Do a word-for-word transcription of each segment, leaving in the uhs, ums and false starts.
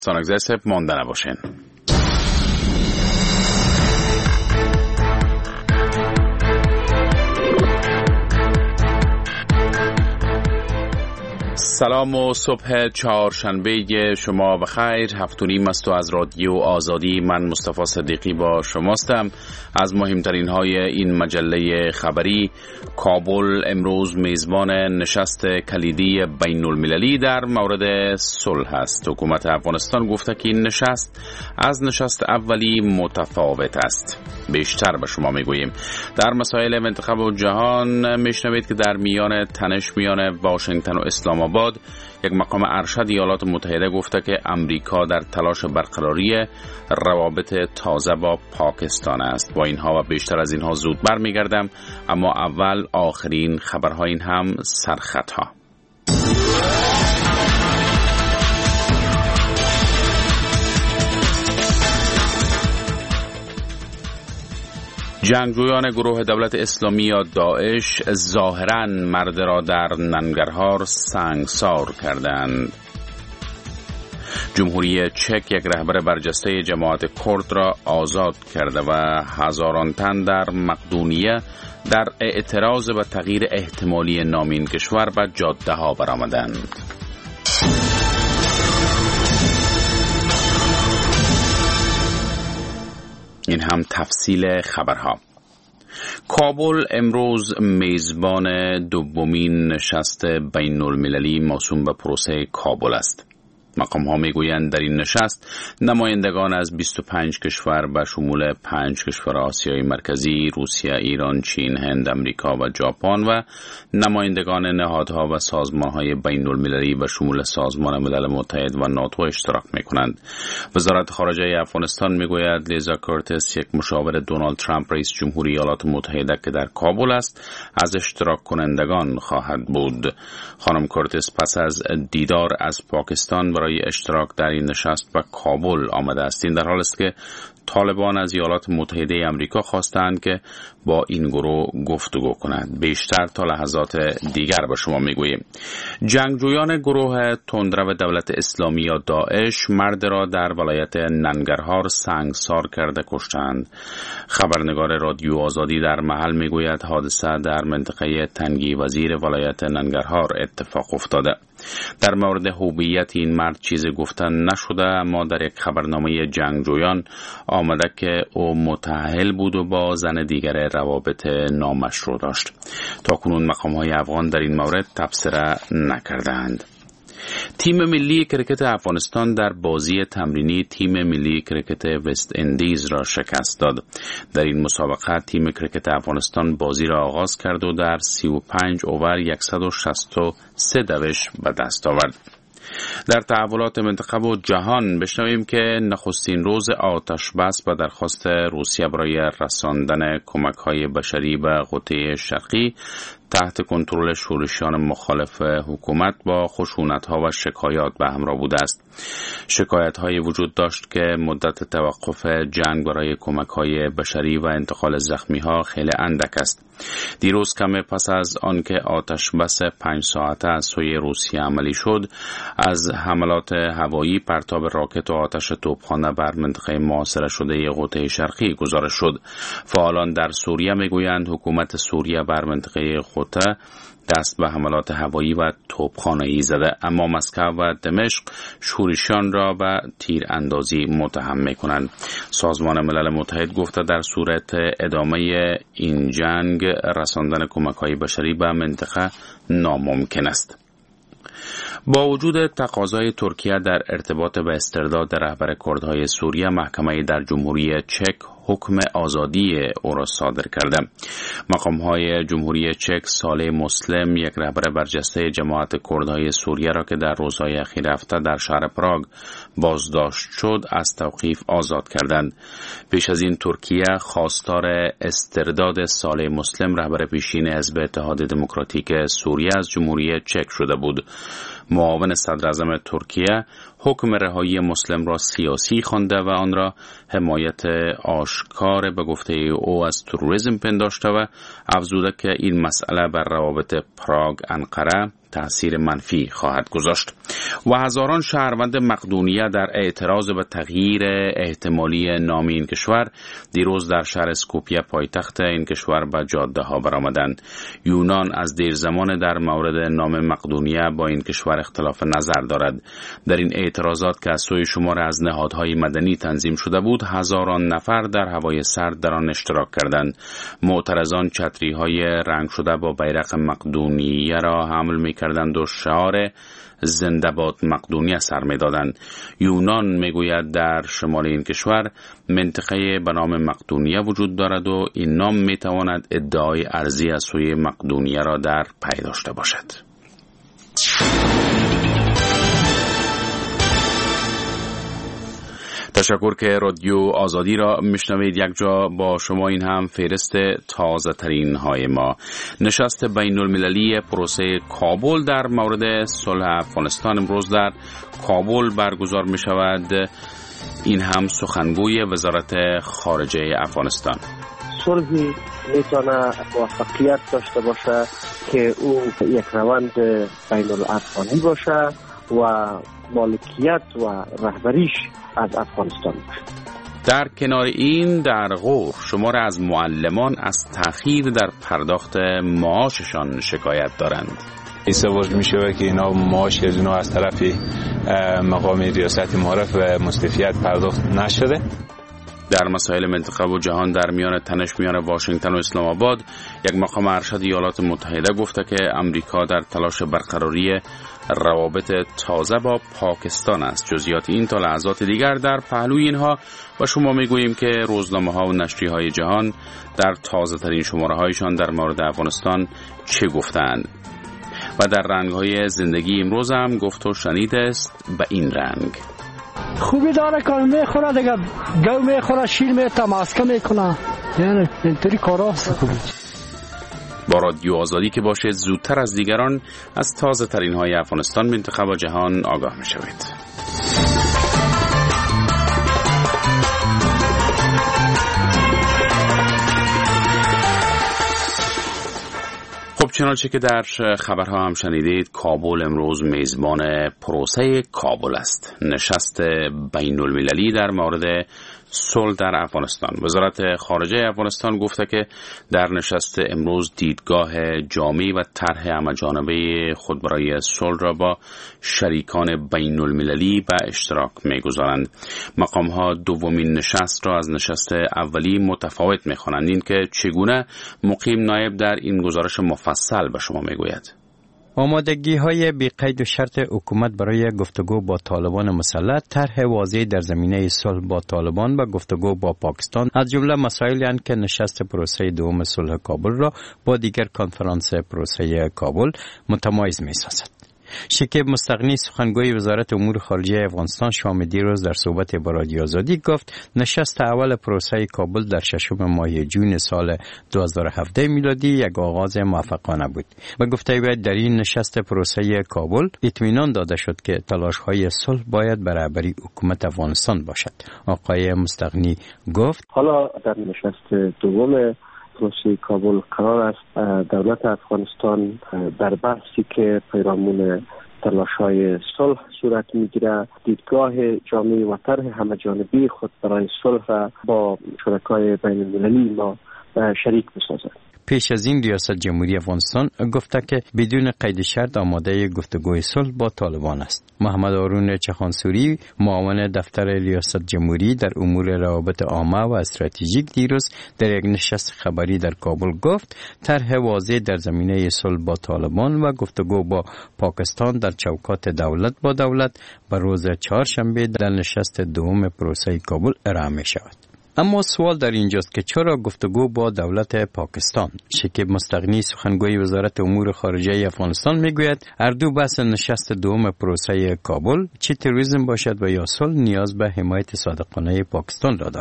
سانگزه سب مانده نباشین. سلام و صبح چهارشنبه شما بخیر. هفت و نیم است و از رادیو آزادی من مصطفی صدیقی با شماستم. از مهمترین های این مجله خبری: کابل امروز میزبان نشست کلیدی بین المللی در مورد صلح است. حکومت افغانستان گفته که این نشست از نشست اولی متفاوت است. بیشتر به شما میگوییم. در مسائل منطقه و جهان میشنوید که در میان تنش میان واشنگتن و اسلام آباد، یک مقام ارشد ایالات متحده گفته که امریکا در تلاش برقراری روابط تازه با پاکستان است. با اینها و بیشتر از اینها زود برمیگردم، اما اول آخرین خبرها، این هم سرخطها. جنگجویان گروه دولت اسلامی یا داعش ظاهراً مرد را در ننگرهار سنگسار کردند. جمهوری چک یک رهبر برجسته جماعت کرد را آزاد کرده و هزاران تن در مقدونیه در اعتراض به تغییر احتمالی نام این کشور به جاده ها برآمدند. این هم تفصیل خبرها. کابل امروز میزبان دومین نشست بین المللی موسوم به پروسه کابل است. مقام ها میگویند در این نشست نمایندگان از بیست و پنج کشور به شمول پنج کشور آسیای مرکزی، روسیه، ایران، چین، هند، امریکا و ژاپن و نمایندگان نهادها و سازمانهای بین المللی به شمول سازمان ملل متحد و ناتو اشتراک میکنند. وزارت خارجه افغانستان میگوید لیزا کورتس، یک مشاور دونالد ترامپ رئیس جمهوری ایالات متحده که در کابل است، از اشتراک کنندگان خواهد بود. خانم کورتس پس از دیدار از پاکستان برای اشتراک در این نشست به کابل آمده است. این در حال است که طالبان از ایالات متحده آمریکا خواستند که با این گروه گفتگو کنند. بیشتر تا لحظات دیگر به شما میگوییم. جنگجویان گروه تندرو دولت اسلامی یا داعش مرد را در ولایت ننگرهار سنگسار کرده کشتند. خبرنگار رادیو آزادی در محل میگوید حادثه در منطقه تنگی وزیر ولایت ننگرهار اتفاق افتاده. در مورد هویت این مرد چیزی گفتن نشده، اما در یک خبرنامه جنگجویان آمده که او متأهل بود و با زن دیگر روابط نامشروع داشت. تا کنون مقام‌های افغان در این مورد تبصره نکردند. تیم ملی کرکت افغانستان در بازی تمرینی تیم ملی کرکت وست اندیز را شکست داد. در این مسابقه تیم کرکت افغانستان بازی را آغاز کرد و در سی و پنج اوور صد و شصت و سه دوش به دست آورد. در تحولات منطقه و جهان بشنویم که نخستین روز آتش بس به درخواست روسیه برای رساندن کمک‌های بشری به قطعه شرقی تحت کنترل شورشیان مخالف حکومت با خشونت‌ها و شکایات به همراه بوده است. شکایت‌های وجود داشت که مدت توقف جنگ برای کمک‌های بشری و انتقال زخمی‌ها خیلی اندک است. دیروز کم پس از آنکه آتش بس پنج ساعته از سوی روسیه عملی شد، از حملات هوایی، پرتاب راکت و آتش توپخانه بر منطقه محاصره شده قطعه شرقی گزارش شد. فعالان در سوریه میگویند حکومت سوریه بر منطقه قطعه دست به حملات هوایی و توپخانه‌ای زده، اما مسکو و دمشق شورشیان را به تیر اندازی متهم می‌کنند. سازمان ملل متحد گفته در صورت ادامه این جنگ رساندن کمک‌های بشری به منطقه ناممکن است. با وجود تقاضای ترکیه در ارتباط به استرداد رهبر کردهای سوریه، محکمه در جمهوری چک حکم آزادی او را صادر کرده. مقام‌های جمهوری چک صالح مسلم، یک رهبر برجسته جماعت کردهای سوریه را که در روزهای اخیر هفته در شهر پراگ بازداشت شد، از توقیف آزاد کردند. پیش از این ترکیه خواستار استرداد صالح مسلم، رهبر پیشین حزب اتحاد دموکراتیک سوریه، از جمهوری چک شده بود. معاون صدر اعظم ترکیه حکم رهایی مسلم را سیاسی خوانده و آن را حمایت آشکار به گفته او از تروریسم پنداشته و افزوده که این مسئله بر روابط پراگ انقره تأثیر منفی خواهد گذاشت. و هزاران شهروند مقدونیه در اعتراض به تغییر احتمالی نام این کشور دیروز در شهر اسکوپیه پایتخت این کشور به جاده ها برآمدند. یونان از دیر زمان در مورد نام مقدونیه با این کشور اختلاف نظر دارد. در این اعتراضات که از سوی شمار از نهادهای مدنی تنظیم شده بود، هزاران نفر در هوای سرد در آن اشتراک کردند. معترضان چتری‌های رنگ شده با بیرق مقدونیه را حمل می‌کردند و شعار زنده باد مقدونیه سر می‌دادند. یونان میگوید در شمال این کشور منطقه به نام مقدونیه وجود دارد و این نام میتواند ادعای ارضی از سوی مقدونیه را در پی داشته باشد. تشکر که رادیو آزادی را میشنوید. یک جا با شما این هم فهرست تازه ترین های ما. نشست بین المللی پروسه کابل در مورد صلح افغانستان امروز در کابل برگزار می شود. این هم سخنگوی وزارت خارجه افغانستان. صلحی میتونه موفقیت داشته باشه که او یک روند بین الافغانی باشه و مالکیت و رهبریش از افغانستان باشه. در کنار این در غور شمار از معلمان از تأخیر در پرداخت معاششان شکایت دارند. تصور می شود که اینا معاش از اینا از طرف مقام ریاست معارف و مستوفیت پرداخت نشده. در مسائل منطقه و جهان در میان تنش میان واشنگتن و اسلام آباد، یک مقام ارشد ایالات متحده گفته که امریکا در تلاش برقراری روابط تازه با پاکستان است. جزئیات این تا لحظات دیگر در پهلوی اینها و شما میگوییم که روزنامه ها و نشریه های جهان در تازه ترین شماره هایشان در مورد افغانستان چه گفتند. و در رنگ های زندگی امروز هم گفت و شنید است به این رنگ: خوبی داره که میخوره دیگه، گو میخوره، شیر میتماسکه میکنه، یعنی اینطوری کاراست. با رادیو آزادی که باشید زودتر از دیگران از تازه ترین های افغانستان، منطقه و جهان آگاه می شوید. خب چنانچه که در خبرها هم شنیدید، کابل امروز میزبان پروسه کابل است، نشست بین المللی در مورد صلح در افغانستان. وزارت خارجه افغانستان گفته که در نشست امروز دیدگاه جامع و طرح همه‌جانبه خود برای صلح را با شریکان بین المللی به اشتراک می‌گذارند. مقام‌ها دومین نشست را از نشست اولی متفاوت می‌خوانند. این که چگونه مقیم نایب در این گزارش مفصل به شما می‌گوید. آمادگی های بی قید و شرط حکومت برای گفتگو با طالبان مسلح، طرح واضح در زمینه صلح با طالبان و گفتگو با پاکستان از جمله مسائلی اند که نشست پروسه دوم صلح کابل را با دیگر کنفرانس پروسه کابل متمایز می‌سازد. شکیب مستغنی سخنگوی وزارت امور خارجه افغانستان شام دیروز در صحبت با رادیو آزادی گفت نشست اول پروسه کابل در ششم ماه جون سال دو هزار و هفده میلادی یک آغاز موفقانه بود. و گفته وی در این نشست پروسه کابل اطمینان داده شد که تلاش‌های صلح باید بر رهبری حکومت افغانستان باشد. آقای مستغنی گفت حالا در نشست دوم پروسه کابل قرار است دولت افغانستان در بحثی که پیرامون تلاش‌های صلح صورت می‌گیرد دیدگاه جامع و طرح همه‌جانبه خود برای صلح را با شرکای بین المللی ما شریک بسازد. پیش از این ریاست جمهوری افغانستان گفته که بدون قید شرط آماده گفتگوی صلح با طالبان است. محمد هارون چخانسوری معاون دفتر ریاست جمهوری در امور روابط عامه و استراتژیک دیروز در یک نشست خبری در کابل گفت طرح واضح در زمینه صلح با طالبان و گفتگو با پاکستان در چوکات دولت با دولت به روز چهارشنبه در نشست دوم پروسه کابل ارائه می شود. اما سوال در اینجاست که چرا گفتگو با دولت پاکستان؟ شکیب مستغنی سخنگوی وزارت امور خارجه افغانستان میگوید هر دو بحث نشست دوم پروسه کابل چه تروریسم باشد و یا صلح نیاز به حمایت صادقانه پاکستان را دارد.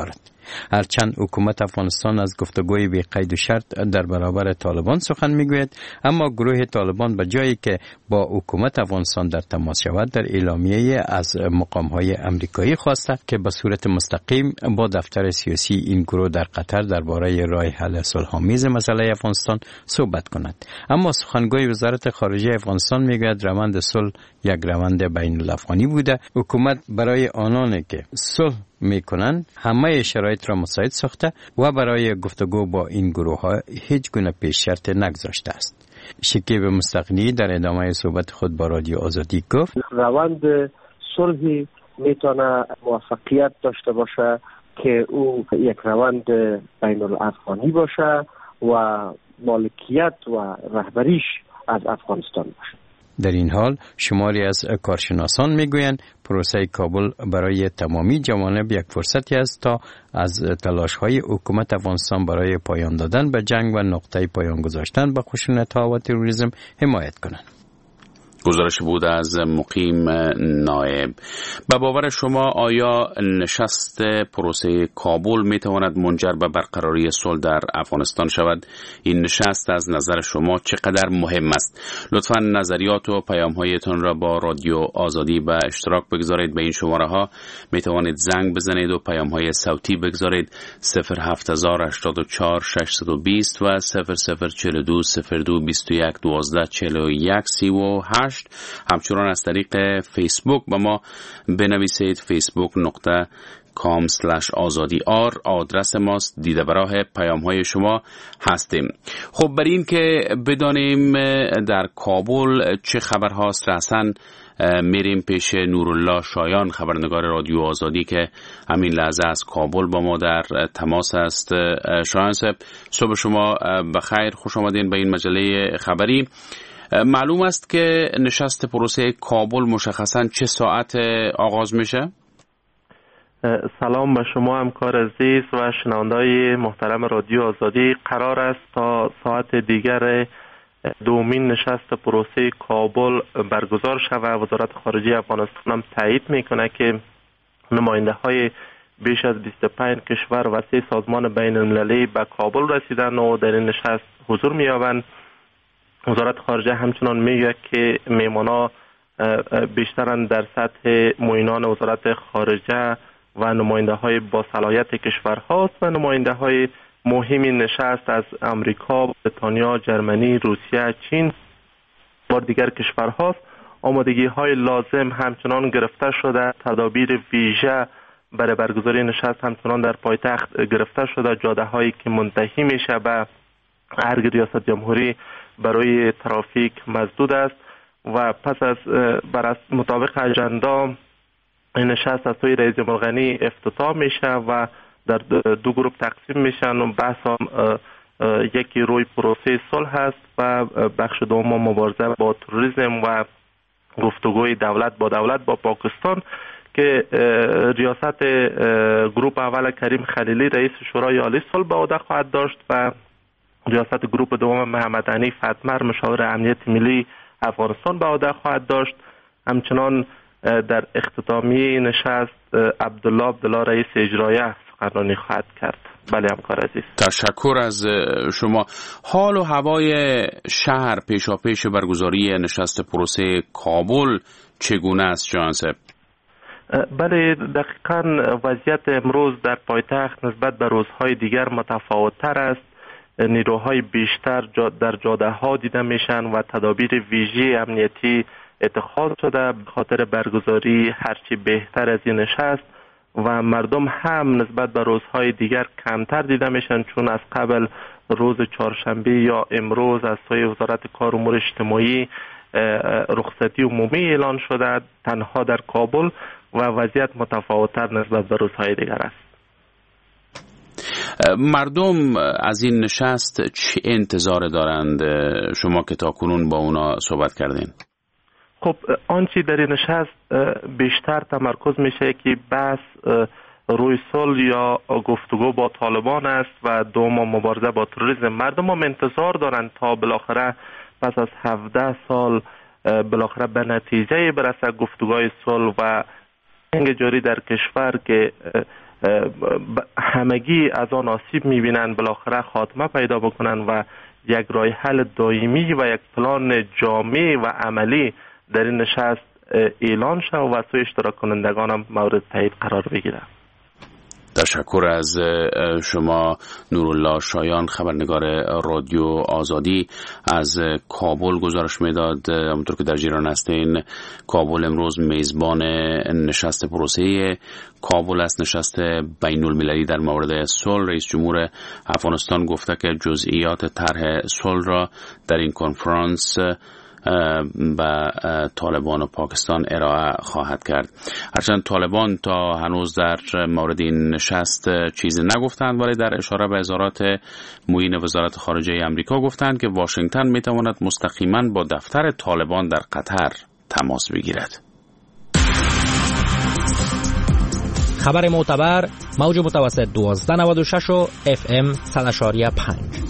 هرچند حکومت افغانستان از گفتگوی بی قید و شرط در برابر طالبان سخن میگوید، اما گروه طالبان به جایی که با حکومت افغانستان در تماس شود، در اعلامیه از مقام‌های امریکایی خواسته که به صورت مستقیم با دفتر سیاسی این گروه در قطر درباره راه حل صلح‌آمیز مسئله افغانستان صحبت کند. اما سخنگوی وزارت خارجه افغانستان میگوید روند صلح یک روند بین الافغانی بوده. حکومت برای آنانی که صلح میکنند همه شرایط را مساعد ساخته و برای گفتگو با این گروه ها هیچ گونه پیش شرط نگذاشته است. شکیب مستقنی در ادامه صحبت خود با رادیو آزادی گفت روند صلحی میتونه موفقیت داشته باشه که او یک روند بین الافغانی باشه و مالکیت و رهبریش از افغانستان باشه. در این حال شماری از کارشناسان میگویند پروسه کابل برای تمامی جوانب یک فرصتی است تا از تلاش‌های حکومت افغانستان برای پایان دادن به جنگ و نقطه پایان گذاشتن به خشونت‌ها و تروریسم حمایت کنند. گزارش بود از مقیم نایب. به باور شما آیا نشست پروسه کابل می تواند منجر به برقراری صلح در افغانستان شود؟ این نشست از نظر شما چقدر مهم است؟ لطفاً نظریات و پیام هایتان را با رادیو آزادی به اشتراک بگذارید. به این شماره ها می توانید زنگ بزنید و پیام های صوتی بگذارید: صفر هفت هزار هشتاد و چهار ششصد و بیست و صفر صفر چهل و دو صفر دو بیست و یک دوازده چهل و یک سی و هشت. همچنان از طریق فیسبوک با ما بنویسید: فیسبوک نقطه کام سلش آزادی آر آدرس ماست. دیده براه پیام های شما هستیم. خب بر این که بدانیم در کابل چه خبر هاست، رأساً میریم پیش نورالله شایان، خبرنگار رادیو آزادی که همین لحظه از کابل با ما در تماس است. شایان صاحب، صبح شما بخیر، خوش آمدین به این مجله خبری. معلوم است که نشست پروسه کابل مشخصاً چه ساعت آغاز میشه؟ سلام به شما همکار عزیز و شنونده‌های محترم رادیو آزادی. قرار است تا ساعت دیگر دومین نشست پروسه کابل برگزار شود. وزارت خارجه افغانستان هم تایید میکنه که نماینده های بیش از بیست و پنج کشور و سه سازمان بین المللی به کابل رسیدن و در این نشست حضور می‌یابند. وزارت خارجه همچنان میگه که میمانا بیشترن در سطح معینان وزارت خارجه و نماینده های با صلاحیت کشورهاست و نماینده های مهمی نشست از امریکا، بریتانیا، جرمنی، روسیه، چین و دیگر کشورهاست. آمادگی های لازم همچنان گرفته شده. تدابیر ویژه برای برگزاری نشست همچنان در پایتخت گرفته شده. جاده هایی که منتهی میشه به ارگ ریاست جمهوری برای ترافیک مسدود است و پس از بر مطابق اجندا نشست از سوی رئیس جمهور غنی افتتاح میشه و در دو گروه تقسیم میشن و بحث یکی روی پروسه صلح است و بخش دوم مبارزه با تروریسم و گفتگوی دولت با دولت با پاکستان که ریاست گروه اول کریم خلیلی رئیس شورای عالی صلح به عهده خواهد داشت و ریاست گروه دوم محمد حنیف اتمر مشاور امنیت ملی افغانستان به عهده خواهد داشت. همچنان در اختتامیه نشست عبدالله عبدالله رئیس اجرایه سخنرانی خواهد کرد. بله همکار عزیز، تشکر از شما. حال و هوای شهر پیشاپیش برگزاری نشست پروسه کابل چگونه است جان صاحب؟ بله دقیقاً وضعیت امروز در پایتخت نسبت به روزهای دیگر متفاوت‌تر است. نیروهای بیشتر در جاده ها دیده میشن و تدابیر ویژه امنیتی اتخاذ شده به خاطر برگزاری هرچی بهتر از این نشست و مردم هم نسبت به روزهای دیگر کمتر دیده میشن، چون از قبل روز چهارشنبه یا امروز از سوی وزارت کار امور اجتماعی رخصتی عمومی اعلان شده تنها در کابل و وضعیت متفاوت‌تر نسبت به روزهای دیگر است. مردم از این نشست چه انتظار دارند؟ شما که تا کنون با اونا صحبت کردین. خب آنچه در این نشست بیشتر تمرکز میشه که بحث روی صلح یا گفتگو با طالبان است و دوم مبارزه با تروریسم. مردم هم انتظار دارند تا بالاخره پس از هفده سال بالاخره به نتیجه برسه گفتگوهای صلح و جنگ جاری در کشور که همگی از آن آسیب میبینن، بالاخره خاتمه پیدا بکنن و یک راه حل دائمی و یک پلان جامع و عملی در این نشست اعلان شد و سوی اشتراک کنندگان هم مورد تایید قرار بگیرد. تشکر از شما نورالله شایان، خبرنگار رادیو آزادی از کابل گزارش میداد. همونطور که در جریان هستین، کابل امروز میزبان نشست پروسه کابل است، نشست بین المللی در مورد صلح. رئیس جمهور افغانستان گفته که جزئیات طرح صلح را در این کنفرانس به طالبان و پاکستان ارائه خواهد کرد. هرچند طالبان تا هنوز در مورد این نشست چیزی نگفتند، ولی در اشاره به اظهارات معین وزارت خارجه آمریکا گفتند که واشنگتن میتواند مستقیما با دفتر طالبان در قطر تماس بگیرد. خبر معتبر، موج متوسط دوازده نود و شش و اف ام صد و پنج.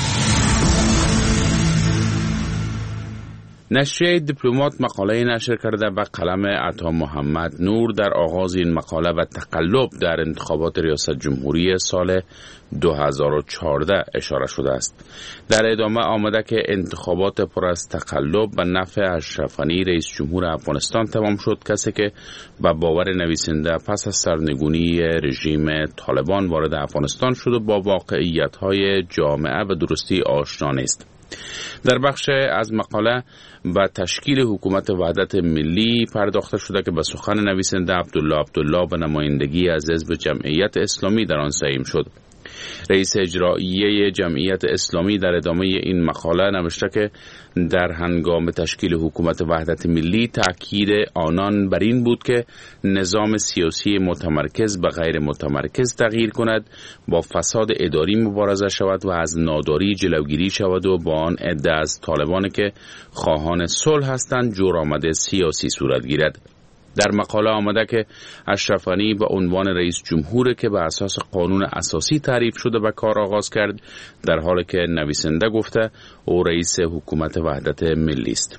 نشریه دیپلمات مقاله نشر کرده به قلم عطا محمد نور در آغاز این مقاله و تقلب در انتخابات ریاست جمهوری سال دو هزار و چهارده اشاره شده است. در ادامه آمده که انتخابات پر از تقلب به نفع اشرف غنی رئیس جمهور افغانستان تمام شد، کسی که به باور نویسنده پس از سرنگونی رژیم طالبان وارد افغانستان شد و با واقعیت‌های جامعه و درستی آشنا نیست. در بخش از مقاله به تشکیل حکومت وحدت ملی پرداخته شده که به سخن نویسنده عبدالله عبدالله به نمایندگی از حزب جمعیت اسلامی در آن سهیم شد. رئیس اجرایی جمعیت اسلامی در ادامه این مقاله نوشته که در هنگام تشکیل حکومت وحدت ملی تأکید آنان بر این بود که نظام سیاسی متمرکز به غیر متمرکز تغییر کند، با فساد اداری مبارزه شود و از ناداری جلوگیری شود و با آن عده از طالبان که خواهان صلح هستند جرآمد سیاسی صورت گیرد. در مقاله آمده که اشرف غنی به عنوان رئیس جمهور که به اساس قانون اساسی تعریف شده به کار آغاز کرد، در حالی که نویسنده گفته او رئیس حکومت وحدت ملی است.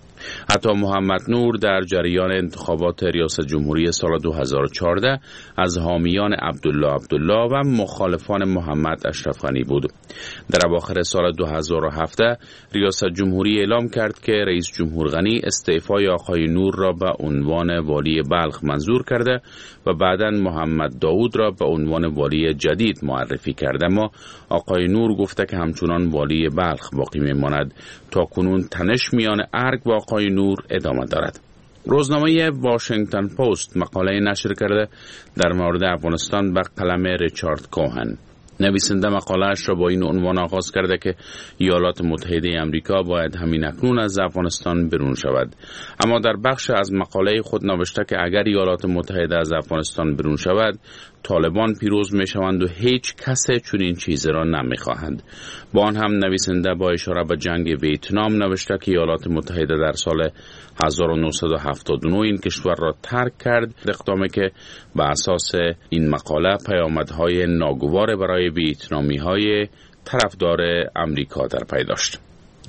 عطا محمد نور در جریان انتخابات ریاست جمهوری سال دو هزار و چهارده از حامیان عبدالله عبدالله و مخالفان محمد اشرف غنی بود. در اواخر سال دو هزار و هفت ریاست جمهوری اعلام کرد که رئیس جمهور غنی استعفای آقای نور را به عنوان والی بلخ منظور کرده و بعداً محمد داود را به عنوان والی جدید معرفی کرده، اما آقای نور گفته که همچنان والی بلخ باقی میماند. تا کنون تنش میان ارگ و آقای نور ادامه دارد. روزنامه واشنگتن پست مقاله نشر کرده در مورد افغانستان به قلم ریچارد کوهن. نویسنده مقاله‌اش را با این عنوان آغاز کرده که ایالات متحده آمریکا باید همین اکنون از افغانستان برون شود. اما در بخش از مقاله خود نوشته که اگر ایالات متحده از افغانستان برون شود، طالبان پیروز می شوند و هیچ کس چنین چیزی را نمی خواهند. با آن هم نویسنده با اشاره به جنگ ویتنام نوشته که ایالات متحده در سال هزار و نهصد و هفتاد و نه این کشور را ترک کرد، اقدامی که به اساس این مقاله پیامدهای ناگوار برای ویتنامی های طرفدار امریکا در پی داشت.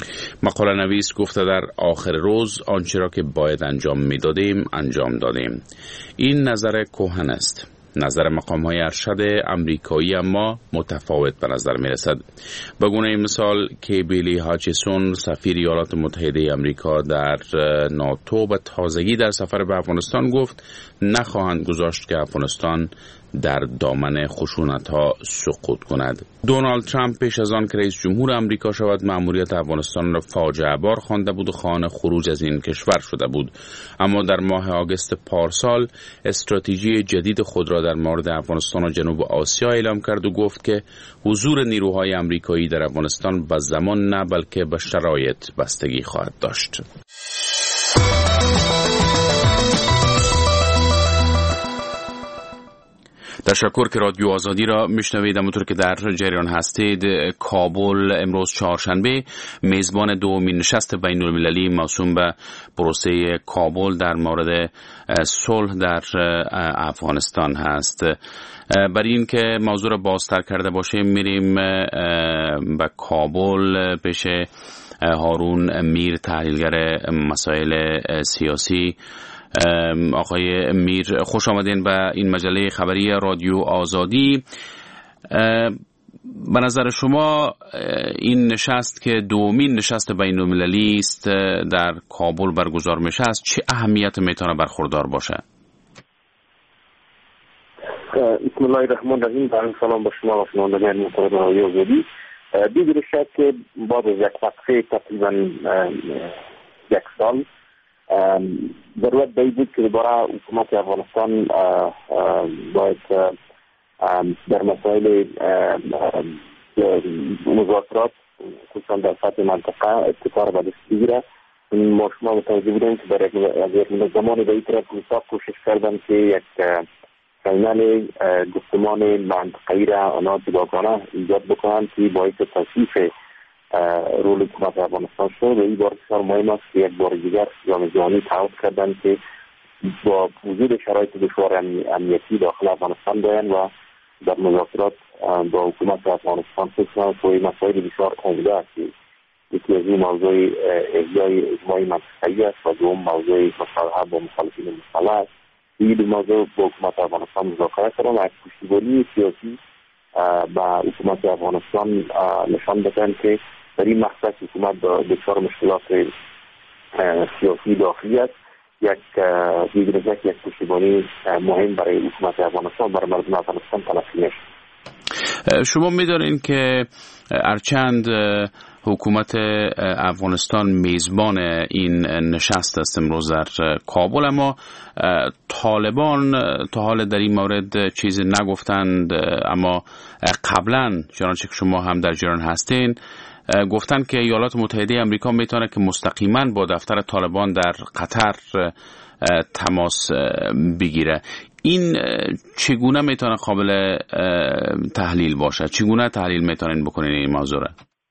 مقاله نویس گفته در آخر روز آنچه را که باید انجام می دادیم انجام دادیم. این نظر کهن است. نظر مقام های ارشد امریکایی اما متفاوت به نظر می رسد. به گونه مثال کیبیلی هاچیسون سفیر ایالات متحده امریکا در ناتو به تازگی در سفر به افغانستان گفت نخواهند گذاشت که افغانستان در دامن خشونت‌ها سقوط کند. دونالد ترامپ پیش از آن که رئیس جمهور آمریکا شود مأموریت افغانستان را فاجعه بار خوانده بود و خواهان خروج از این کشور شده بود، اما در ماه آگوست پارسال استراتژی جدید خود را در مورد افغانستان و جنوب آسیا اعلام کرد و گفت که حضور نیروهای آمریکایی در افغانستان به زمان نه بلکه به شرایط بستگی خواهد داشت. تشکر که رادیو آزادی را میشنوید. همونطور که در جریان هستید، کابل امروز چهارشنبه میزبان دومین نشست بین المللی موسوم به پروسه کابل در مورد صلح در افغانستان هست. برای این که موضوع را بازتر کرده باشیم میریم به کابل پیش هارون میر، تحلیلگر مسائل سیاسی. آقای میر، خوش آمدین به این مجله خبری رادیو آزادی. به نظر شما این نشست که دومین نشست بین المللی است در کابل برگزار میشه است، چه اهمیت میتونه برخوردار باشه؟ بسم الله الرحمن الرحیم. با سلام به شما و شنوندگان محترم رادیو آزادی. بدون شک که بعد از یک وقفه تقریبا یک سال ضرورت به بود که دوباره حکومت افغانستان باید در مسائل مذاکرات خصوصا در سطح منطقه ابتکار به دست بگیره. ما شما متوجه بودیم که در یک زمانی به این طرف کوشش کردن که یک فینال گفتمان منطقه‌ای را آنها جداگانه ایجاد بکنند که باعث توصیف رول حکومت افغانستان شد. و این بار بسیار مهم است که یک بار دیگر جامعه جهانی تعهد کردند که با وجود شرایط دشوار امنیتی داخل افغانستان بیان و در مذاکرات با حکومت افغانستان فکر و این مسائل بسیار عمده است که یکی از این موضوع احیای اجماع منطقه‌ای است و دوم موضوع مصالحه با مخالفین مسلح است. این دو موضوع با حکومت افغانستان مذاکره کردن و یک پشتیبانی سیاسی با حکومت افغانستان نشان دادن که در این مقصد حکومت دچار مشکلات سیاسی داخلی است. یک دیگر یک پشتیبانی مهم برای حکومت افغانستان برای مردم افغانستان تلقی میشه. شما می‌دانین که هرچند حکومت افغانستان میزبان این نشست است امروز در کابل، اما طالبان تا حال در این مورد چیزی نگفتند، اما قبلا چنانچه که شما هم در جریان هستین گفتند که ایالات متحده آمریکا میتونه که مستقیما با دفتر طالبان در قطر تماس بگیره. این چگونه میتونه قابل تحلیل باشه؟ چگونه تحلیل میتونین بکنین این موضوع را؟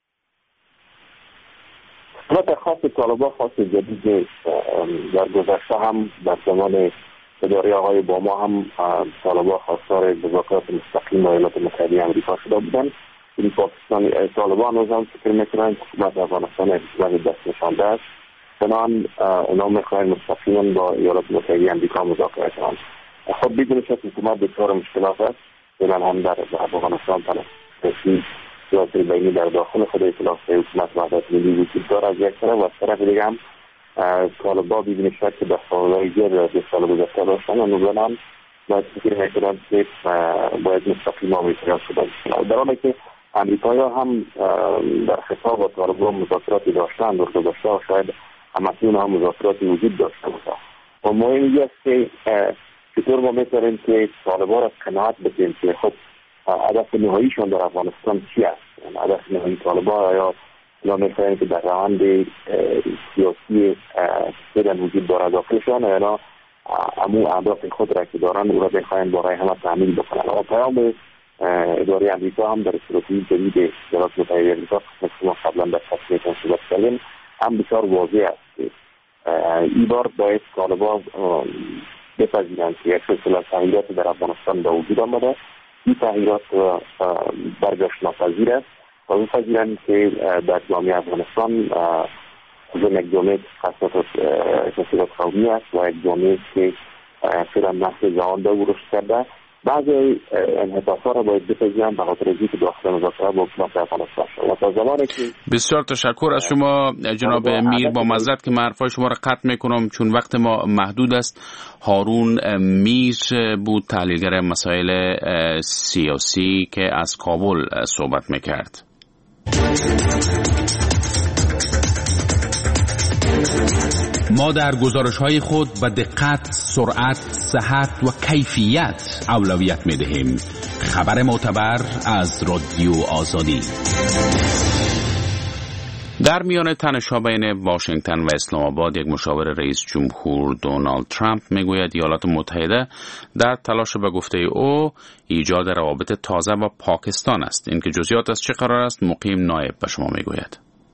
حالت خاص طالبان خاص جدید در گذشته هم در زمان اداره آقای اوباما هم طالبان خواستار مذاکرات مستقیم با ایالات متحده آمریکا شده بودند. این پاکستان طالبان روز هم فکر میکنند حکومت افغانستان حکومت دست نشانده است، بنابراین اونا میخواهند مستقیما با ایالات متحده آمریکا مذاکره کنند. خب بدون شک حکومت دچار مشکلات است، بنابراین هم در افغانستان تنفسی سیاسی بینی در داخل خود اطلاف حکومت وحدت ملی وجود دارد از یک طرف، و از طرف دیگه هم طالبان بدون شک که در سالهای زیاد از یک سال گذشته داشتن و نوبلان باید فکر میکنند که باید مستقیما مذاکره شدن. در حالی که امریکایی‌ها هم در خطاب با طالبان مذاکراتی داشتن در گذشته و شاید همکنون هم مذاکراتی وجود داشته باشه. و مهم این است که چطور ما میتونیم که طالبان را قناعت بدیم که خب هدف نهاییشون در افغانستان چی است؟ هدف نهایی طالبان آیا اینا میخواهند که در روند سیاسی فعلا وجود دارد داخلشان، یا اینا همون اهداف خود را که دارن او را میخواهند برای همه تعمیل بکنن؟ و پیام اداره امریکا هم در استراتژی جدید ایالات متحده آمریکا مثل قبلا در تصمیمات صحبت کردیم هم بسیار واضح است که این بار باید طالبان بپذیرند که یک سلسله تغییرات در افغانستان به وجود آمده. این تغییرات برگشت ناپذیر است و می‌پذیرند که در جامعه افغانستان خود یک جامعه خاصیت قومی است و یک جامعه که فعلا نسل جهان دا رشد کرده. بعضی انحطاط‌ها را باید بپذیرند به خاطر اینکه داخل مذاکره با حکومت افغانستان شد. و تا زمانی که بسیار تشکر از شما جناب میر. با معذرت که من حرفای شما را قطع میکنم چون وقت ما محدود است. هارون میر بود، تحلیلگر مسائل سیاسی که از کابل صحبت میکرد. ما در گزارش‌های خود به دقت، سرعت، صحت و کیفیت اولویت می‌دهیم. خبر معتبر از رادیو آزادی. در میان تنش‌ها بین واشنگتن و اسلام آباد، یک مشاور رئیس جمهور دونالد ترامپ میگوید ایالات متحده در تلاش به گفته او ایجاد روابط تازه با پاکستان است. اینکه جزئیات از چه قرار است مقیم نایب به شما میگوید.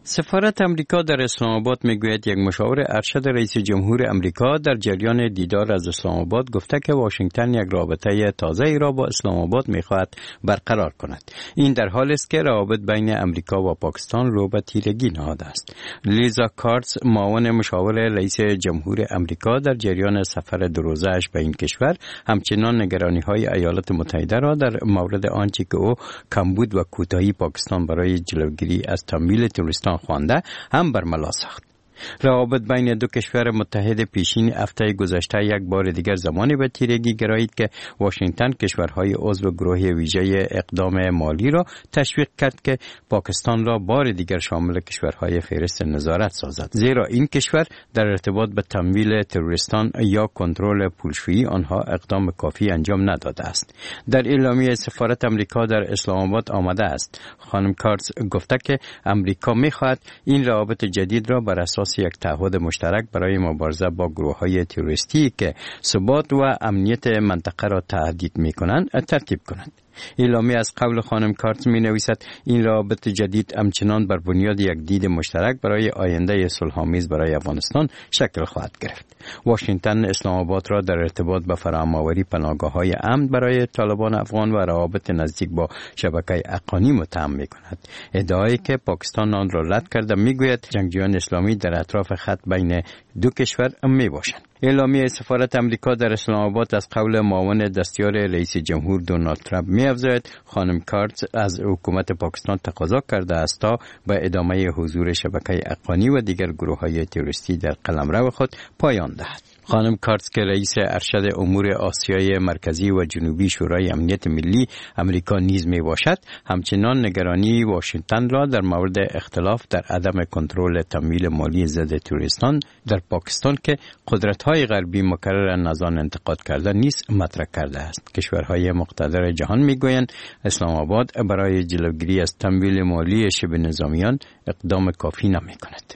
سفارت امریکا در اسلام آباد میگوید یک مشاور ارشد رئیس جمهور امریکا در جریان دیدار از اسلام آباد گفته که واشنگتن یک رابطه تازه‌ای را با اسلام آباد میخواهد برقرار کند. این در حالی است که روابط بین امریکا و پاکستان رو به تیرگی نهاده است. لیزا کارتز، معاون مشاور رئیس جمهور امریکا در جریان سفر دو روزه‌اش به این کشور، همچنان نگرانی‌های ایالات متحده را در مورد آنچه که او کمبود و کوتاهی پاکستان برای جلوگیری از تمویل تروریستان خوانده هم برملا ساخت. روابط بین دو کشور متحد پیشین هفته گذشته یک بار دیگر زمانی به تیرگی گرایید که واشنگتن کشورهای عضو گروه ویژه اقدام مالی را تشویق کرد که پاکستان را بار دیگر شامل کشورهای فهرست نظارت سازد، زیرا این کشور در ارتباط به تمویل تروریستان یا کنترل پولشویی آنها اقدام کافی انجام نداده است. در اعلامیه سفارت امریکا در اسلام آباد آمده است. خانم کارتز گفته که امریکا می‌خواهد این روابط جدید را بر اساس یک تعهد مشترک برای مبارزه با گروه‌های تروریستی که ثبات و امنیت منطقه را تهدید می‌کنند ترتیب کند. اعلامیه از قول خانم کارتز می نویسد این روابط جدید همچنان بر بنیاد یک دید مشترک برای آینده صلح‌آمیز برای افغانستان شکل خواهد گرفت. واشنگتن اسلام آباد را در ارتباط با فراهم‌آوری پناهگاه‌های امن برای طالبان افغان و روابط نزدیک با شبکه حقانی متهم می‌کند. ادعایی که پاکستان آن را رد کرده می‌گوید جنگجویان اسلامی در اطراف خط بین دو کشور میباشند. اعلامیه سفارت امریکا در اسلام آباد از قول معاون دستیار رئیس جمهور دونالد ترامپ می‌افزاید خانم کارتز از حکومت پاکستان تقاضا کرده است تا به ادامه حضور شبکه حقانی و دیگر گروه‌های تروریستی در قلمرو خود پایان دهد. خانم کارتز که رئیس ارشد امور آسیای مرکزی و جنوبی شورای امنیت ملی امریکا نیز می باشد، همچنان نگرانی واشنگتن را در مورد اختلاف در عدم کنترل تمویل مالی ضد تروریستان در پاکستان که قدرت‌های غربی مکررن از آن انتقاد کرده نیز مطرح کرده است. کشورهای مقتدر جهان میگویند اسلام آباد برای جلوگیری از تمویل مالی شبه نظامیان اقدام کافی نمی‌کند.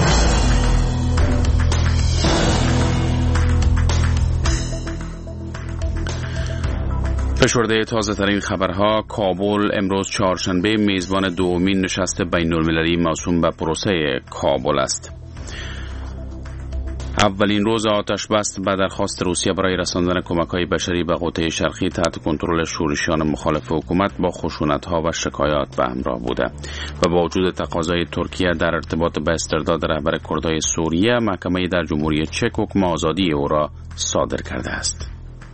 فشرده تازه ترین خبرها: کابل امروز چهارشنبه میزبان دومین نشست بین المللی موسوم به پروسه کابل است. اولین روز آتش بس به درخواست روسیه برای رساندن کمک‌های بشری به قطعه شرقی تحت کنترل شورشیان مخالف حکومت با خشونت‌ها و شکایات به همراه بوده و با وجود تقاضای ترکیه در ارتباط به استرداد رهبر کردهای سوریه، محکمه در جمهوری چک حکم آزادی او را صادر کرده است.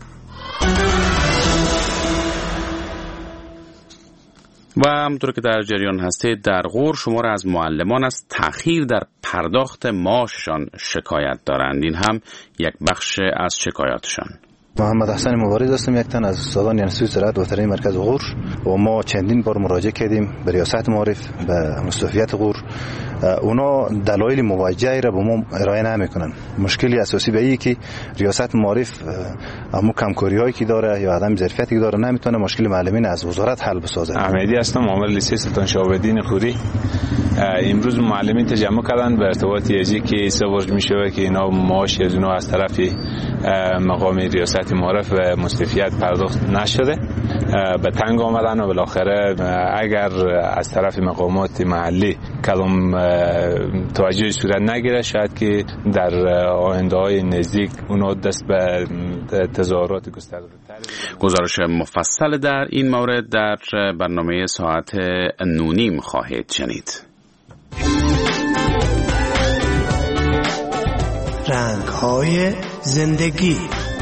و همونطور که در جریان هستید، در غور شمار از معلمان از تأخیر در پرداخت معاششان شکایت دارند. این هم یک بخش از شکایاتشان. محمد حسن مبارز هستم، یک تن از استادان انستیتوت زراعت وطنی مرکز غور و ما چندین بار مراجعه کردیم به ریاست معارف، به مستوفیت غور. اونا دلایل موجهی را به ما ارائه نمیکنن. مشکلی اساسی به اینه که ریاست معارف همون کمکاری‌هایی که داره یا عدم ظرفیتی که داره نمیتونه مشکل معلمین از وزارت حل بسازه. احمدی هستم، معاون لیسه سلطان شهاب‌الدین خوری. امروز معلمین تجمع کردن به ارتباط یزی که سوال میشه که اینا معاش از اونا از طرف مقام ریاست معارف و مستوفیت پرداخت نشده، به تنگ آمدن و بالاخره اگر از طرف مقامات محلی کلام توجه صورت نگیره، شاید که در آینده های نزدیک اونا دست به تظاهرات گسترده. گزارش مفصل در این مورد در برنامه ساعت نونیم خواهید شنید. رنگ های زندگی.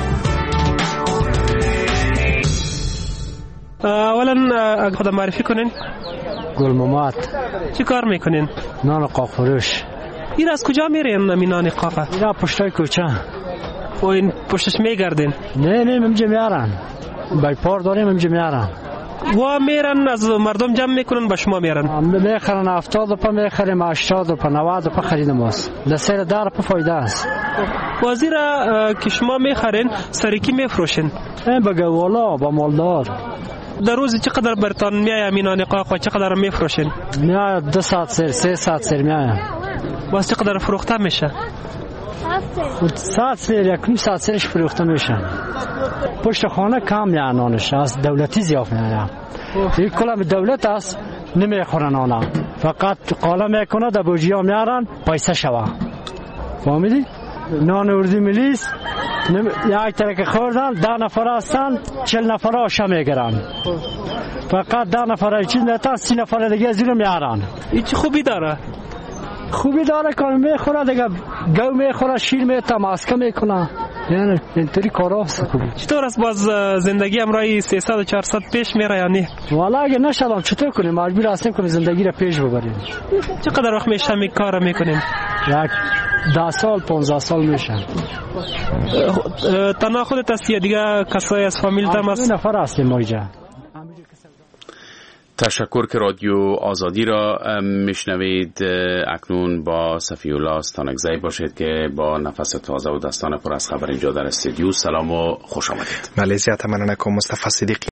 اولا خودم معرفی کنین. گل مماد. چی کار میکنین؟ نان قاق فروش. این از کجا میرین نان قاقه؟ اینا پشتای کوچه. و این پشتش میگردین؟ نه نه منجا میارن. بای پار داریم منجا میارن. و میرن از مردم جمع میکنن به شما میارن؟ میخرن هفتاد روپا میخریم، هشتاد روپا، نود روپا خریدم است. لسر ده روپا فایده است. وزیر که شما میخرین سریکی میفروشین؟ این به گوالا با مالدار. در روزی چقدر برتان میای مینان قاق و چقدر میفروشین؟ میای دو ساعت سر، سه ساعت سر میای. باز چقدر فروخته میشه؟ ساعت سر یک ساعت سرش فروخته میشه. پشت خانه کم میانانش از دولتی زیاف میاد. این کلام دولت است. نمیخورن آنها، فقط قاله میکنه در بوجیا میارن پیسه شوه. فهمیدی؟ نان اردی ملیس نم... یک ترک خوردن ده نفر هستن چل نفر آشه میگرن، فقط ده نفر چیز نتن سی نفر دیگه زیر میارن. این چی خوبی داره؟ خوبی داره که میخوره دیگه، گو میخوره، شیر میته، ماسکه میکنه، یعنی اینطوری کارا خوبی. چطور است باز زندگی امرای سیصد و چهارصد پیش میره یا نه؟ والا اگه نشدم چطور کنیم، مجبور هستیم که زندگی را پیش ببریم. چقدر وقت میشه می کار میکنیم؟ یک ده سال پانزده سال میشه. تنها خودت هستی یا دیگه کسایی از فامیل تم هست؟ نفر هستیم ما اینجا. تشکر که رادیو آزادی را میشنوید. اکنون با صفی الله استانکزی باشید که با نفس تازه و دستان پر از خبر اینجا در استودیو. سلام و خوش آمدید. ملیزیت مننه که مصطفی صدیقی.